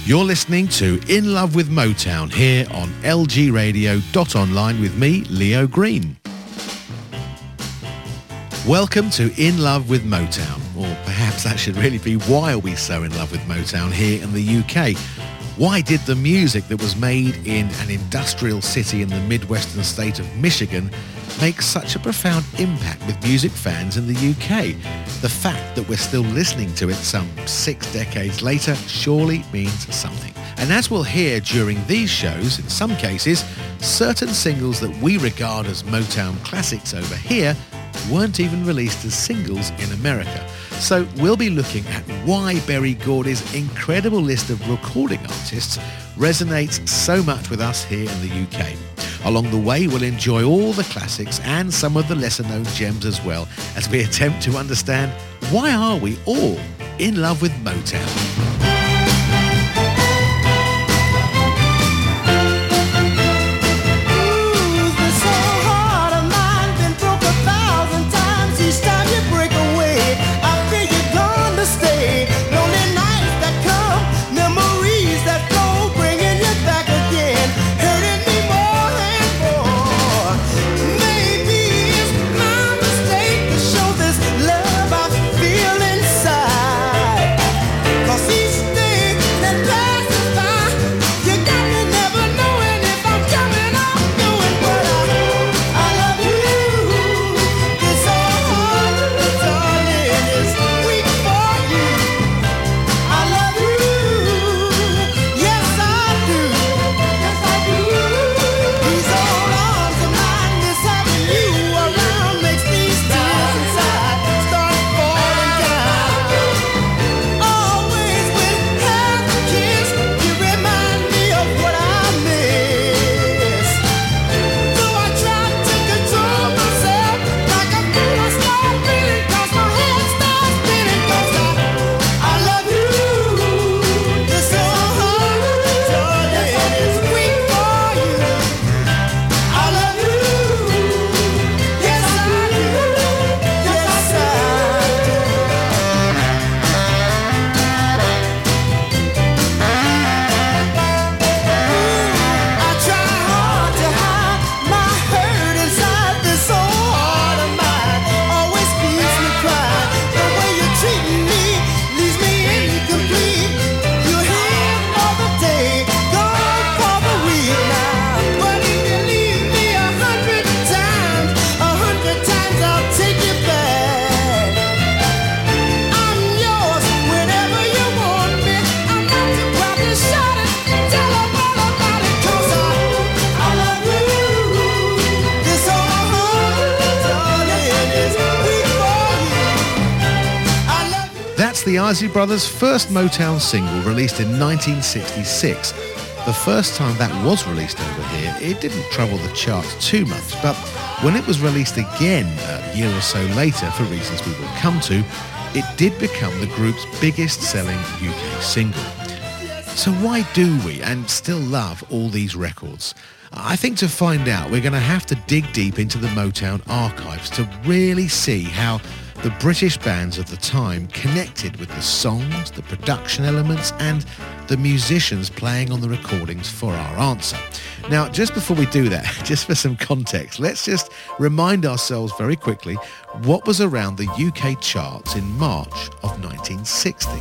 You're listening to In Love with Motown here on lgradio.online with me, Leo Green. Welcome to In Love with Motown, or perhaps that should really be Why Are We So In Love with Motown here in the UK? Why did the music that was made in an industrial city in the Midwestern state of Michigan make such a profound impact with music fans in the UK? The fact that we're still listening to it some 6 decades later surely means something. And as we'll hear during these shows, in some cases, certain singles that we regard as Motown classics over here weren't even released as singles in America. So we'll be looking at why Berry Gordy's incredible list of recording artists resonates so much with us here in the UK. Along the way, we'll enjoy all the classics and some of the lesser-known gems as well, as we attempt to understand why are we all in love with Motown. The Isley Brothers' first Motown single, released in 1966. The first time that was released over here, it didn't trouble the charts too much, but when it was released again a year or so later, for reasons we will come to, it did become the group's biggest selling UK single. So why do we and still love all these records? I think to find out, we're going to have to dig deep into the Motown archives to really see how the British bands of the time connected with the songs, the production elements, and the musicians playing on the recordings for our answer. Now, just before we do that, just for some context, let's just remind ourselves very quickly what was around the UK charts in March of 1960.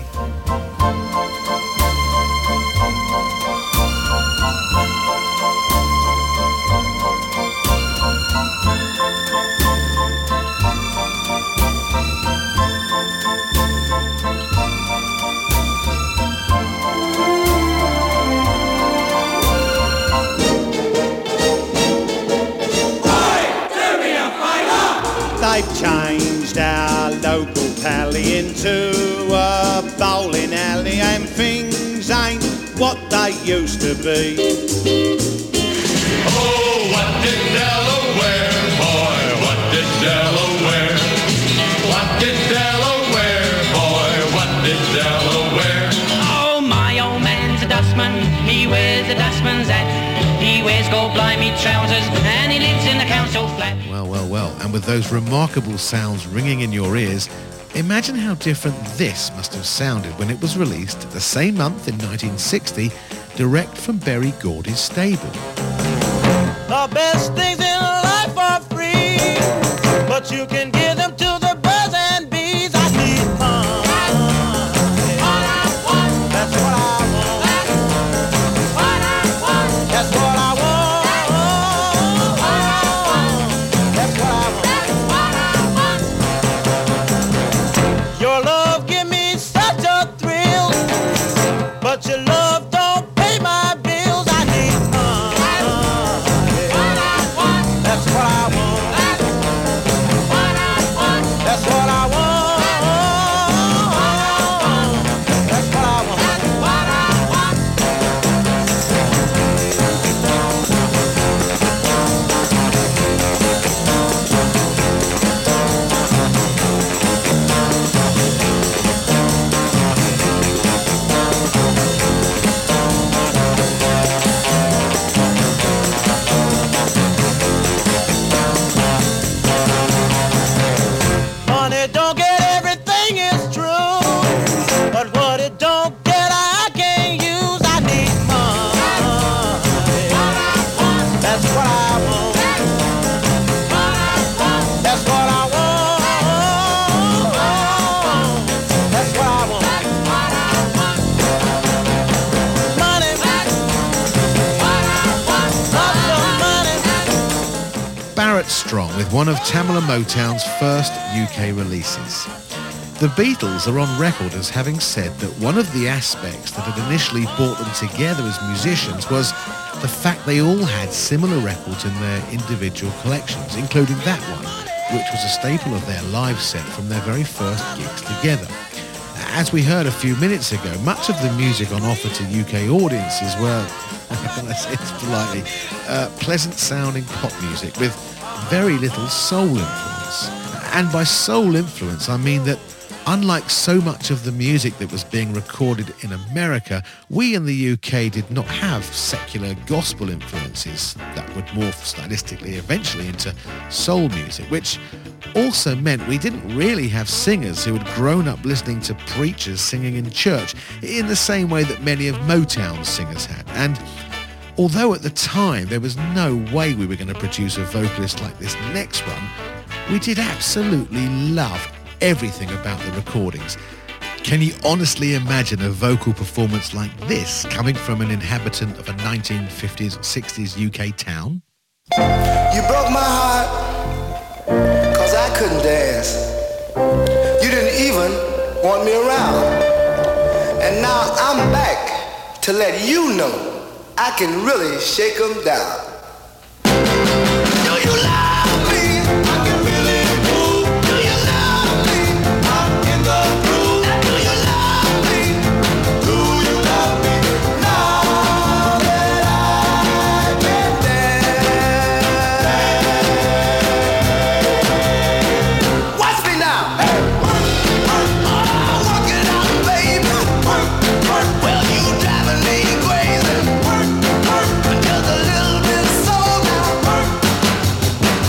They've changed our local pally into a bowling alley, and things ain't what they used to be. Oh, what did Delaware, boy, what did Delaware? What did Delaware, boy, what did Delaware? Oh, my old man's a dustman, he wears a dustman's hat, he wears gold blimey trousers, and he lives in the council flat. Well, and with those remarkable sounds ringing in your ears, Imagine how different this must have sounded when it was released the same month in 1960, direct from Berry Gordy's stable. The best things in life are free, but you can give them to the birds and bees. I need fun. That's what I want. That's what I want. That's what I want. Your love give me such a thrill, but your love don't pay my bills. I need fun. That's what I want. That's what I want. That's what I want. Money don't get everything, is true, but what it don't get I can't use. I need money. That's what I want. That's what I want. That's what I want. Money. Lots of money. Barrett Strong with one of Tamla Motown's first UK releases. The Beatles are on record as having said that one of the aspects that had initially brought them together as musicians was the fact they all had similar records in their individual collections, including that one, which was a staple of their live set from their very first gigs together. As we heard a few minutes ago, much of the music on offer to UK audiences were, I say this politely, pleasant-sounding pop music with very little soul influence. And by soul influence, I mean that unlike so much of the music that was being recorded in America, we in the UK did not have secular gospel influences that would morph stylistically eventually into soul music, which also meant we didn't really have singers who had grown up listening to preachers singing in church in the same way that many of Motown's singers had. And although at the time there was no way we were going to produce a vocalist like this next one, we did absolutely love everything about the recordings. Can you honestly imagine a vocal performance like this coming from an inhabitant of a 1950s or 60s UK town? You broke my heart, 'cause I couldn't dance. You didn't even want me around. And now I'm back to let you know I can really shake 'em down. Do you love me? I can really move. Do you love me? I'm in the groove. Do you love me? Do you love me? Now that I can dance. Watch me now. Hey. Work it out, baby. Well, you driving me crazy. Just a little bit soul now.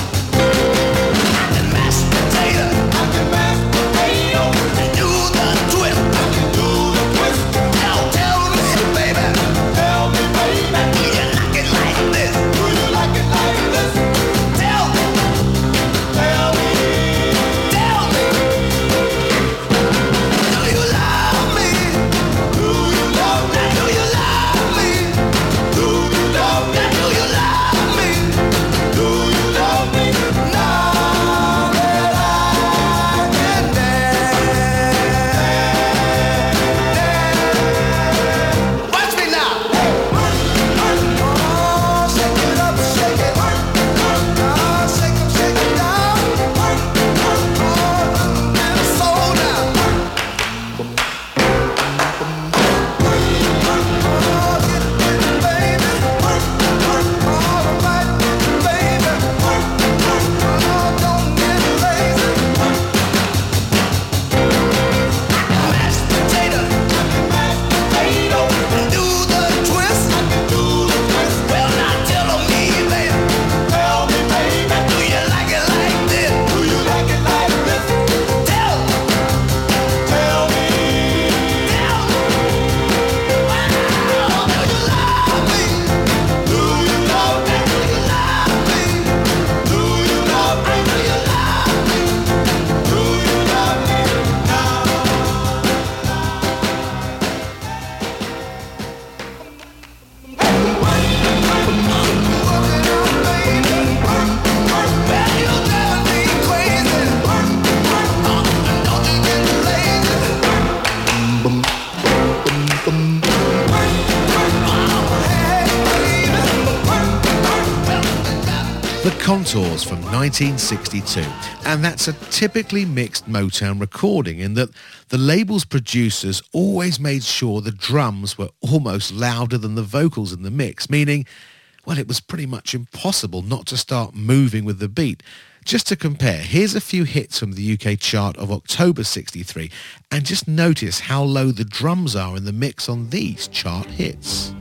The Contours from 1962, and that's a typically mixed Motown recording in that the label's producers always made sure the drums were almost louder than the vocals in the mix, meaning, well, it was pretty much impossible not to start moving with the beat. Just to compare, here's a few hits from the UK chart of October 63, and just notice how low the drums are in the mix on these chart hits.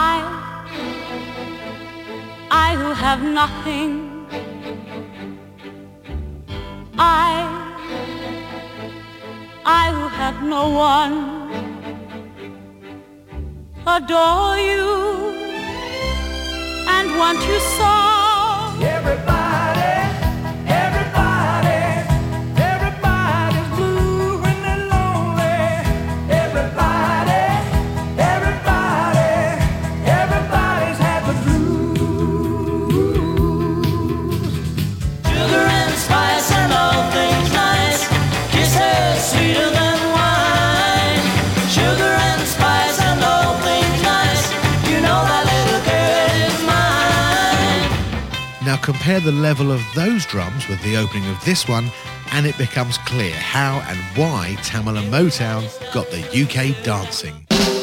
I who have nothing, I who have no one, adore you and want you so. Everybody's blue when they're lonely. Everybody's had the blues. Sugar and spice and all things nice, kisses sweeter than wine. Sugar and spice and all things nice, you know that little girl is mine. Now compare the level of those drums with the opening of this one, and it becomes clear how and why Tamala Motown got the UK dancing.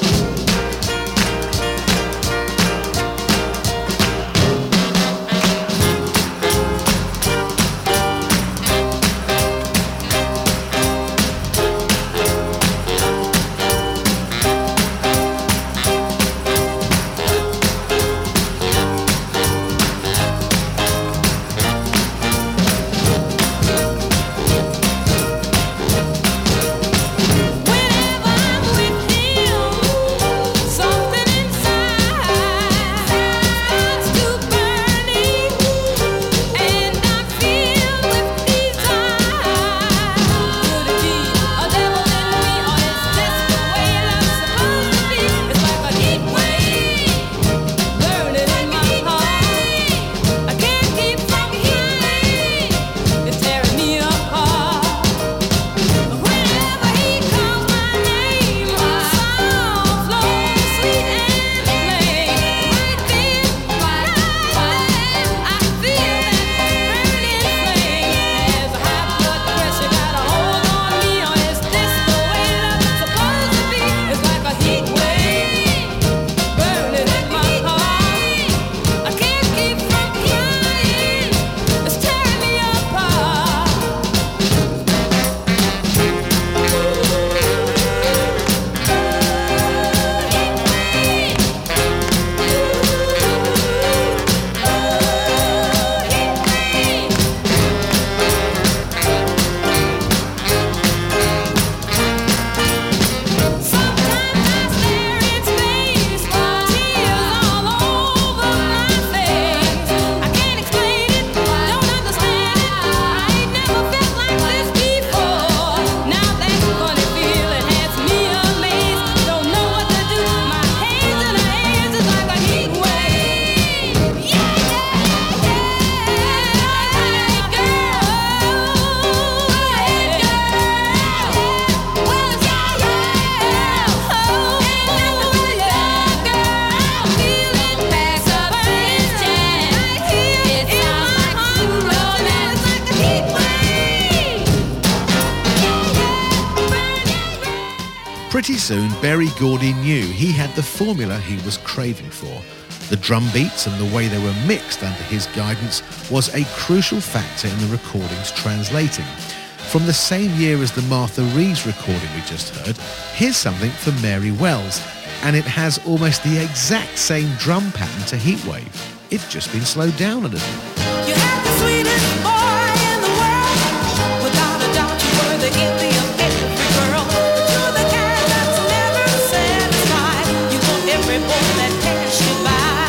Pretty soon, Berry Gordy knew he had the formula he was craving for. The drum beats and the way they were mixed under his guidance was a crucial factor in the recording's translating. From the same year as the Martha Reeves recording we just heard, here's something for Mary Wells, and it has almost the exact same drum pattern to Heatwave. It's just been slowed down a little. You have the sweetest boy in the world. Without a doubt, you were the envy of every girl. You're the kind that's never satisfied. You want every boy that passed you by.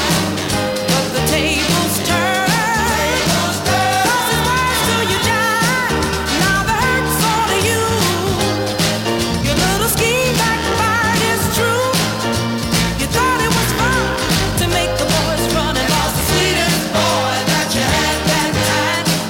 But the tables turn. Cause it's worse till you die. Now the hurt's all to you. Your little scheme backfired is true. You thought it was fun to make the boys run and lost the sweetest boy that you had that time.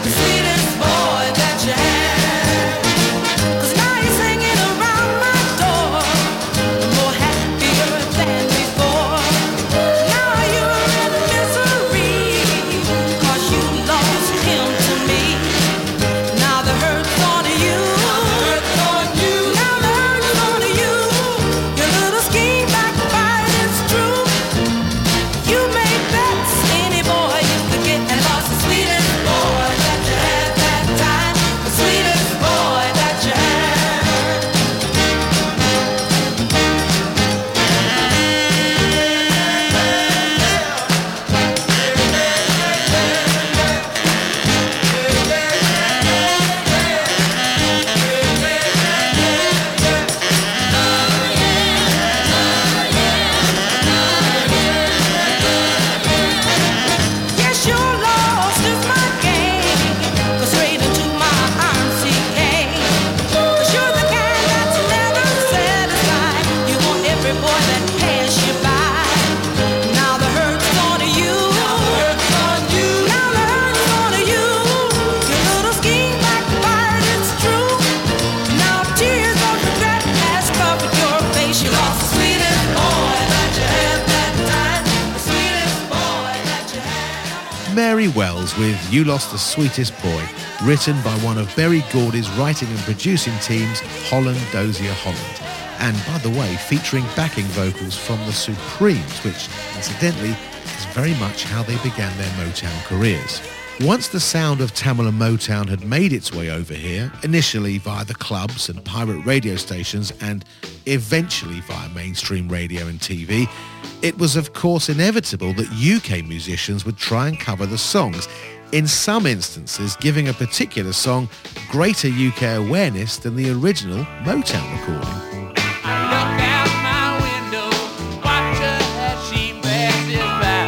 Mary Wells with You Lost the Sweetest Boy, written by one of Berry Gordy's writing and producing teams, Holland Dozier Holland. And by the way, featuring backing vocals from the Supremes, which incidentally is very much how they began their Motown careers. Once the sound of Tamil and Motown had made its way over here, initially via the clubs and pirate radio stations and eventually via mainstream radio and TV, it was of course inevitable that UK musicians would try and cover the songs, in some instances giving a particular song greater UK awareness than the original Motown recording. Look out my window, watch her as she passes by.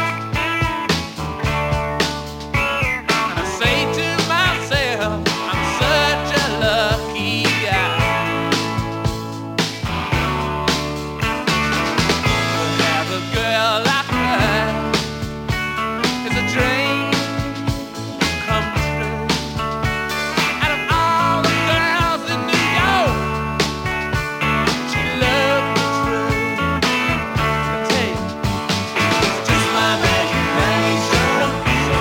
I say to myself, I'm such a lucky guy. To have a girl like her is a dream come true. Out of all the girls in New York, she loved me true. I tell you, it's just my imagination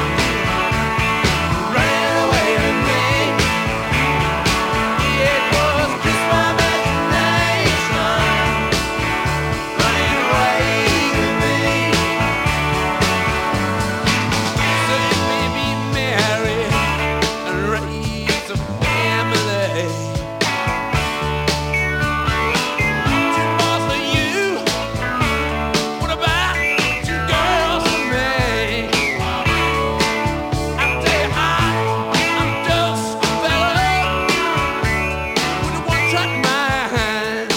ran away with me. It was just my imagination running away with me. Said maybe marry and raise a family. Two boys for you, what about two girls for me? I tell you, I'm just a fella with a one-track mind.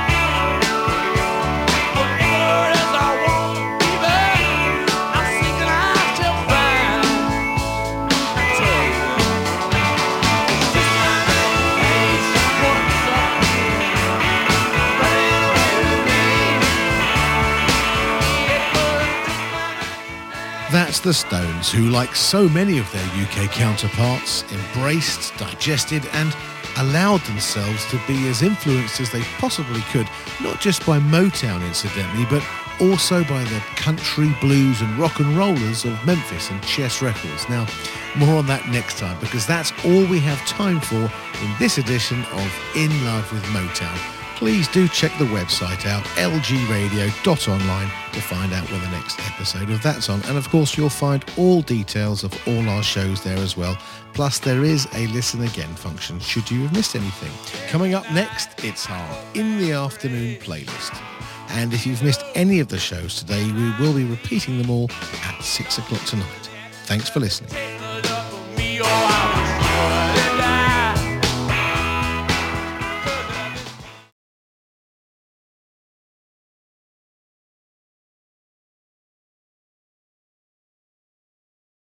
Whatever it is I want, baby, I'm thinking I shall find. I tell you, it's just my imagination running away with me. It was just my That's the Stones, who, like so many of their UK counterparts, embraced, digested and allowed themselves to be as influenced as they possibly could, not just by Motown incidentally, but also by the country, blues and rock and rollers of Memphis and Chess Records. Now, more on that next time, because that's all we have time for in this edition of In Love with Motown. Please do check the website out, lgradio.online, to find out when the next episode of that's on. And of course, you'll find all details of all our shows there as well. Plus, there is a listen again function should you have missed anything. Coming up next, it's our In the Afternoon playlist. And if you've missed any of the shows today, we will be repeating them all at 6 o'clock tonight. Thanks for listening. take a look at me, oh,